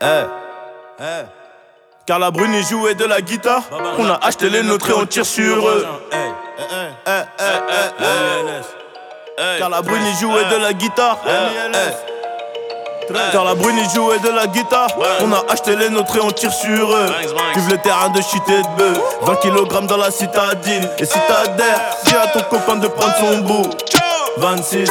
Car la Bruni jouait de la guitare. On a acheté les nôtres et on tire sur eux. Car la Bruni jouait de la guitare. Car la Bruni jouait de la guitare. On a acheté les nôtres et on tire sur eux. Vive le terrain de shit et de bœuf. 20 kg dans la citadine. Et si t'as d'air, dis à ton copain de prendre son bout. 26.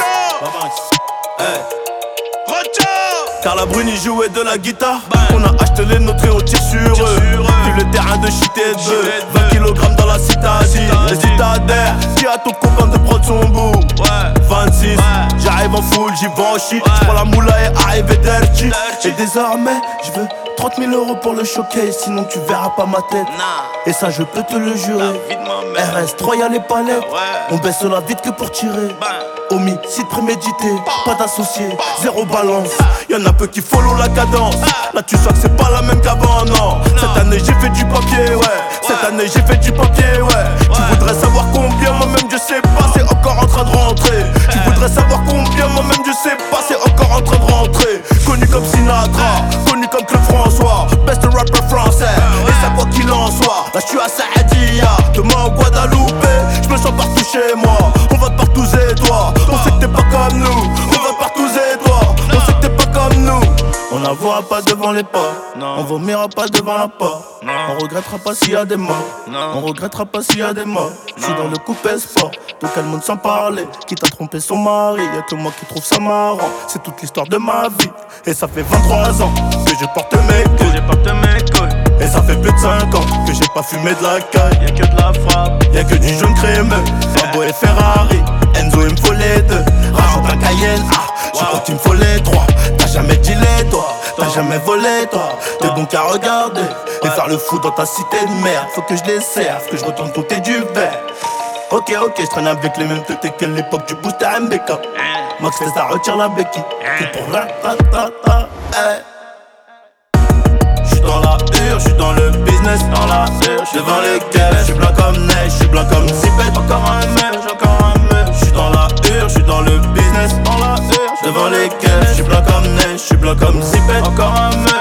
Car la Bruni jouait de la guitare. On a acheté les nôtres et on tire sur eux. Vive le terrain de shit et de bœuf. 20 kg dans la citadine. Et si t'as d'air, dis à ton copain de prendre son bout. 26, j'arrive en full, j'y vais en shit. J'prends la moula et arrive dirty. Et désormais, j'veux 30 000 € pour le showcase. Sinon tu verras pas ma tête. Et ça je peux te le jurer. RS3 y'a les palettes. On baisse la vite que pour tirer. Homicide prémédité, pas d'associé, zéro balance. Y'en a peu qui follow la cadence. Là tu sens que c'est pas la même qu'avant, non. Cette année j'ai fait du papier, ouais. Cette année j'ai fait du papier, ouais. Tu voudrais savoir combien, moi-même je sais pas, c'est encore en train de rentrer. Tu voudrais savoir combien, moi-même je sais pas, c'est encore en train de rentrer. Connu comme Sinatra, connu comme Claude François, best rapper français. Et ça quoi qu'il en soit, là je suis à Saadia, demain au Guadeloupe, je me sens partout chez moi. On va de partout et toi, on sait que t'es pas comme nous. On va partout et toi, on sait que t'es pas comme nous. On n'avouera pas devant les pas, on vomira pas devant la porte. On regrettera pas s'il y a des morts, on regrettera pas s'il y a des morts. J'suis dans le coupé sport, de quel monde sans parler. Qui t'a trompé son mari, y'a que moi qui trouve ça marrant. C'est toute l'histoire de ma vie, et ça fait 23 ans que je porte mes couilles. Et ça fait plus de 5 ans que j'ai pas fumé de la caille. Y'a que de la frappe, y'a que du jaune crémeux. Lambo et Ferrari, Enzo il me faut les deux. Rajoute un Cayenne, je crois qu'il me faut les trois. T'as jamais dealé toi, t'as jamais volé toi. T'es bon qu'à regarder et faire le fou dans ta cité de merde. Faut que je les serve, que je retourne compter du verre. Ok, je traîne avec les mêmes têtes que l'époque du booster MBK. Max fait ça, retire la béquille. Tout pour ratata, J'suis dans la j'suis dans le business, dans la devant les caisses, j'suis blanc comme neige, j'suis blanc comme zipette. Encore un mec, j'suis dans la j'suis dans le business, dans la devant les caisses, j'suis blanc comme neige, j'suis blanc comme zipette. Encore un mec.